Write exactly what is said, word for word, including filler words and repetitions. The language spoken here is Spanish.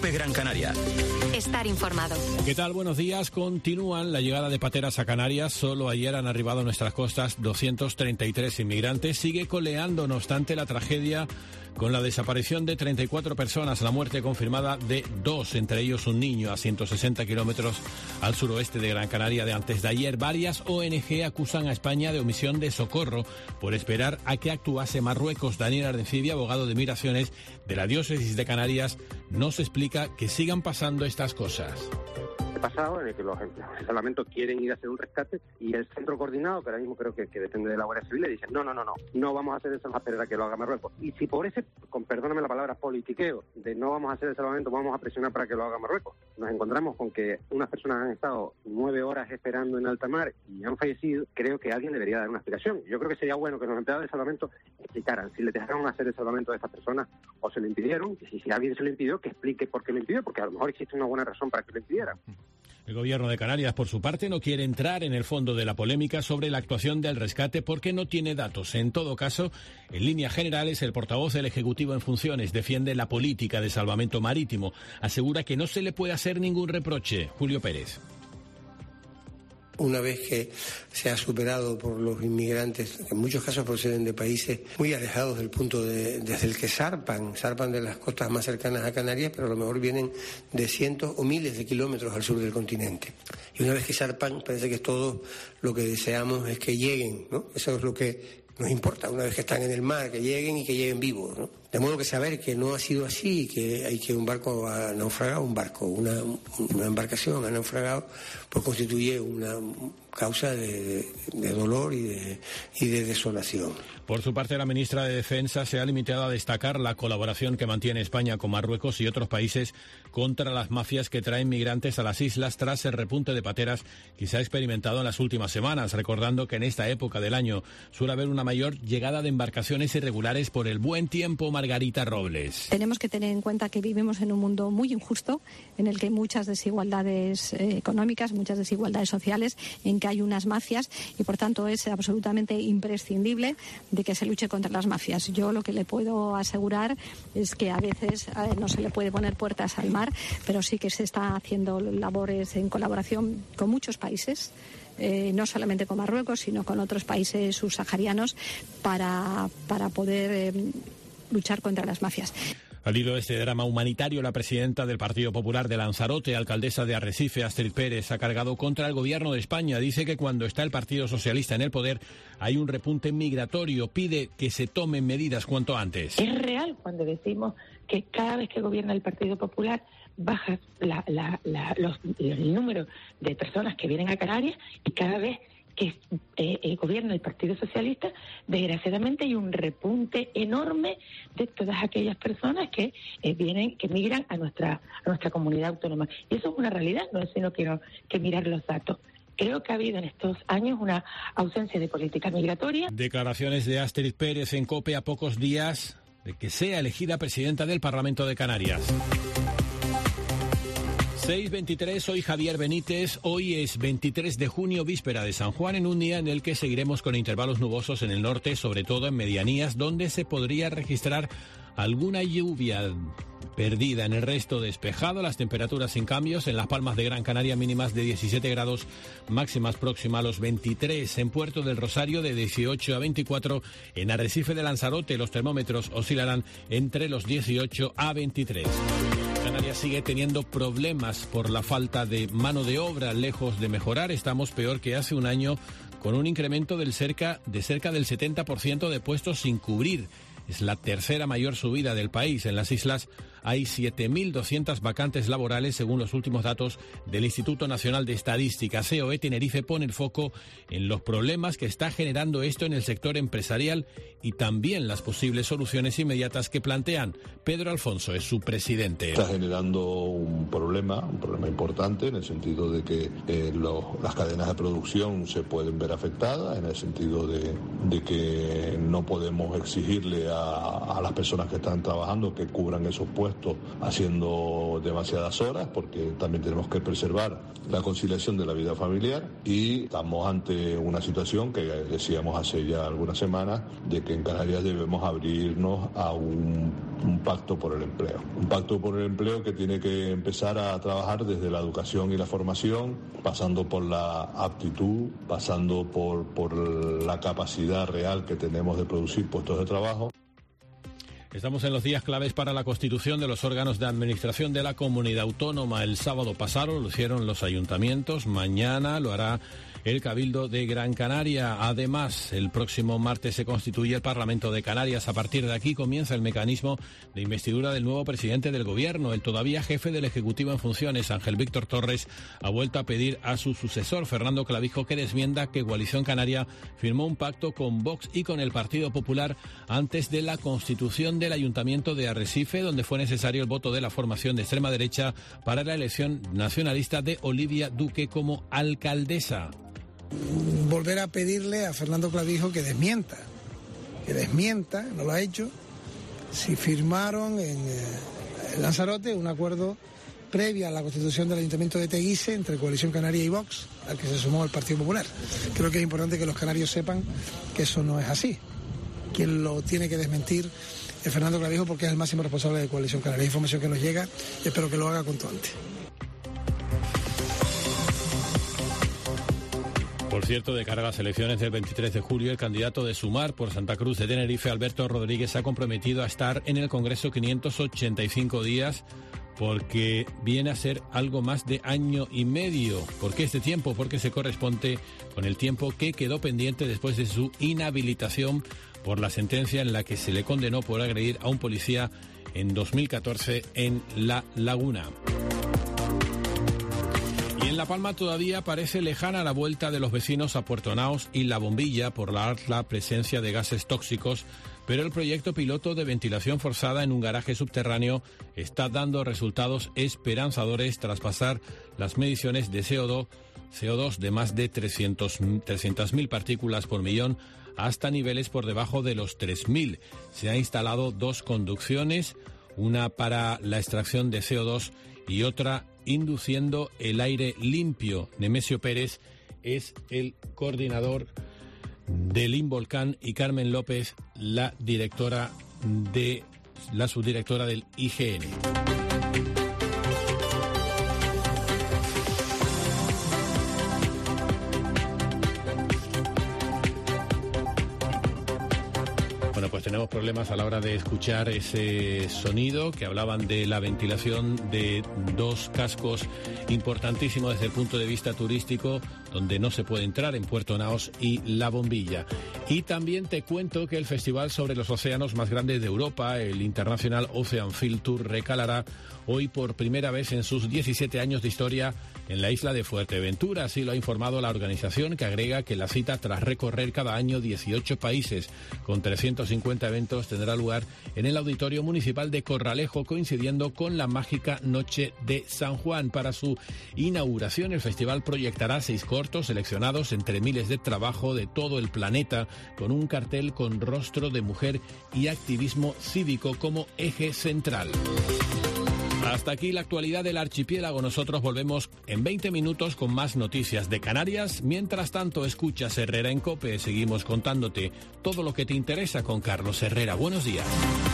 COPE Gran Canaria. Estar informado. ¿Qué tal? Buenos días. Continúan la llegada de pateras a Canarias. Solo ayer han arribado a nuestras costas doscientos treinta y tres inmigrantes. Sigue coleando, no obstante, la tragedia con la desaparición de treinta y cuatro personas, la muerte confirmada de dos, entre ellos un niño, a ciento sesenta kilómetros al suroeste de Gran Canaria de antes de ayer. Varias O N Ge acusan a España de omisión de socorro por esperar a que actuase Marruecos. Daniel Ardencibia, abogado de migraciones de la diócesis de Canarias, nos explica que sigan pasando estas cosas. Pasado en el que los salvamentos quieren ir a hacer un rescate y el centro coordinado, que ahora mismo creo que, que depende de la Guardia Civil, le dicen no, no, no, no, no vamos a hacer el salvamento, a esperar a que lo haga Marruecos. Y si por ese, con perdóname la palabra, politiqueo, de no vamos a hacer el salvamento, vamos a presionar para que lo haga Marruecos, nos encontramos con que unas personas han estado nueve horas esperando en alta mar y han fallecido. Creo que alguien debería dar una explicación. Yo creo que sería bueno que los empleados de salvamento explicaran si le dejaron hacer el salvamento de estas personas o se lo impidieron, y si, si alguien se lo impidió, que explique por qué lo impidió, porque a lo mejor existe una buena razón para que lo impidieran. El gobierno de Canarias, por su parte, no quiere entrar en el fondo de la polémica sobre la actuación del rescate porque no tiene datos. En todo caso, en líneas generales, el portavoz del Ejecutivo en funciones defiende la política de salvamento marítimo. Asegura que no se le puede hacer ningún reproche. Julio Pérez. Una vez que se ha superado por los inmigrantes, que en muchos casos proceden de países muy alejados del punto de, desde el que zarpan, zarpan de las costas más cercanas a Canarias, pero a lo mejor vienen de cientos o miles de kilómetros al sur del continente. Y una vez que zarpan, parece que es todo lo que deseamos es que lleguen, ¿no? Eso es lo que nos importa, una vez que están en el mar, que lleguen y que lleguen vivos, ¿no? De modo que saber que no ha sido así, que hay que un barco ha naufragado, un barco, una, una embarcación ha naufragado, pues constituye una causa de, de dolor y de, y de desolación. Por su parte, la ministra de Defensa se ha limitado a destacar la colaboración que mantiene España con Marruecos y otros países contra las mafias que traen migrantes a las islas tras el repunte de pateras que se ha experimentado en las últimas semanas, recordando que en esta época del año suele haber una mayor llegada de embarcaciones irregulares por el buen tiempo. Margarita Robles. Tenemos que tener en cuenta que vivimos en un mundo muy injusto, en el que hay muchas desigualdades eh, económicas, muchas desigualdades sociales, en que hay unas mafias y por tanto es absolutamente imprescindible de que se luche contra las mafias. Yo lo que le puedo asegurar es que a veces a ver, no se le puede poner puertas al mar, pero sí que se está haciendo labores en colaboración con muchos países. Eh, no solamente con Marruecos, sino con otros países subsaharianos para, para poder eh, luchar contra las mafias. Al hilo de este drama humanitario, la presidenta del Partido Popular de Lanzarote, alcaldesa de Arrecife, Astrid Pérez, ha cargado contra el gobierno de España. Dice que cuando está el Partido Socialista en el poder hay un repunte migratorio. Pide que se tomen medidas cuanto antes. Es real cuando decimos que cada vez que gobierna el Partido Popular baja la, la, la, los, el número de personas que vienen a Canarias y cada vez que eh, el gobierno del Partido Socialista, desgraciadamente hay un repunte enorme de todas aquellas personas que eh, vienen, que migran a nuestra a nuestra comunidad autónoma. Y eso es una realidad, no es sino que, que mirar los datos. Creo que ha habido en estos años una ausencia de política migratoria. Declaraciones de Astrid Pérez en COPE a pocos días de que sea elegida presidenta del Parlamento de Canarias. seis veintitrés, hoy Javier Benítez, hoy es veintitrés de junio, víspera de San Juan, en un día en el que seguiremos con intervalos nubosos en el norte, sobre todo en medianías, donde se podría registrar alguna lluvia perdida. En el resto despejado, las temperaturas sin cambios, en Las Palmas de Gran Canaria mínimas de diecisiete grados, máximas próxima a los veintitrés, en Puerto del Rosario de dieciocho a veinticuatro, en Arrecife de Lanzarote los termómetros oscilarán entre los dieciocho a veintitrés. Canarias sigue teniendo problemas por la falta de mano de obra. Lejos de mejorar, estamos peor que hace un año, con un incremento del cerca, de cerca del setenta por ciento de puestos sin cubrir. Es la tercera mayor subida del país. En las islas hay siete mil doscientas vacantes laborales, según los últimos datos del Instituto Nacional de Estadística. C O E Tenerife pone el foco en los problemas que está generando esto en el sector empresarial y también las posibles soluciones inmediatas que plantean. Pedro Alfonso es su presidente. Está generando un problema, un problema importante, en el sentido de que eh, lo, las cadenas de producción se pueden ver afectadas, en el sentido de, de que no podemos exigirle a, a las personas que están trabajando que cubran esos puestos supuesto, haciendo demasiadas horas, porque también tenemos que preservar la conciliación de la vida familiar, y estamos ante una situación que decíamos hace ya algunas semanas, de que en Canarias debemos abrirnos a un, un pacto por el empleo. Un pacto por el empleo que tiene que empezar a trabajar desde la educación y la formación, pasando por la aptitud, pasando por, por la capacidad real que tenemos de producir puestos de trabajo. Estamos en los días claves para la constitución de los órganos de administración de la comunidad autónoma. El sábado pasado lo hicieron los ayuntamientos, mañana lo hará el Cabildo de Gran Canaria. Además, el próximo martes se constituye el Parlamento de Canarias. A partir de aquí comienza el mecanismo de investidura del nuevo presidente del Gobierno. El todavía jefe del Ejecutivo en funciones, Ángel Víctor Torres, ha vuelto a pedir a su sucesor, Fernando Clavijo, que desmienta que Coalición Canaria firmó un pacto con Vox y con el Partido Popular antes de la constitución del Ayuntamiento de Arrecife, donde fue necesario el voto de la formación de extrema derecha para la elección nacionalista de Olivia Duque como alcaldesa. Volver a pedirle a Fernando Clavijo que desmienta, que desmienta, no lo ha hecho, si firmaron en, eh, en Lanzarote un acuerdo previo a la constitución del Ayuntamiento de Teguise entre Coalición Canaria y Vox, al que se sumó el Partido Popular. Creo que es importante que los canarios sepan que eso no es así. Quien lo tiene que desmentir es Fernando Clavijo, porque es el máximo responsable de Coalición Canaria. Es información que nos llega y espero que lo haga cuanto antes. Por cierto, de cara a las elecciones del veintitrés de julio, el candidato de Sumar por Santa Cruz de Tenerife, Alberto Rodríguez, se ha comprometido a estar en el Congreso quinientos ochenta y cinco días, porque viene a ser algo más de año y medio. ¿Por qué este tiempo? Porque se corresponde con el tiempo que quedó pendiente después de su inhabilitación por la sentencia en la que se le condenó por agredir a un policía en dos mil catorce en La Laguna. Y en La Palma todavía parece lejana la vuelta de los vecinos a Puerto Naos y La Bombilla por la alta presencia de gases tóxicos, pero el proyecto piloto de ventilación forzada en un garaje subterráneo está dando resultados esperanzadores tras pasar las mediciones de C O dos, C O dos de más de trescientas mil partículas por millón hasta niveles por debajo de los tres mil. Se han instalado dos conducciones, una para la extracción de C O dos y otra induciendo el aire limpio. Nemesio Pérez es el coordinador del Involcán y Carmen López, la directora de la subdirectora del I G N. Bueno, pues tenemos problemas a la hora de escuchar ese sonido, que hablaban de la ventilación de dos cascos importantísimos desde el punto de vista turístico, donde no se puede entrar, en Puerto Naos y La Bombilla. Y también te cuento que el festival sobre los océanos más grande de Europa, el International Ocean Field Tour, recalará hoy por primera vez en sus diecisiete años de historia en la isla de Fuerteventura. Así lo ha informado la organización, que agrega que la cita, tras recorrer cada año dieciocho países con trescientos cincuenta eventos, tendrá lugar en el Auditorio Municipal de Corralejo, coincidiendo con la mágica Noche de San Juan. Para su inauguración, el festival proyectará seis cortos seleccionados entre miles de trabajo de todo el planeta, con un cartel con rostro de mujer y activismo cívico como eje central. Hasta aquí la actualidad del archipiélago. Nosotros volvemos en veinte minutos con más noticias de Canarias. Mientras tanto, escuchas Herrera en COPE. Seguimos contándote todo lo que te interesa con Carlos Herrera. Buenos días.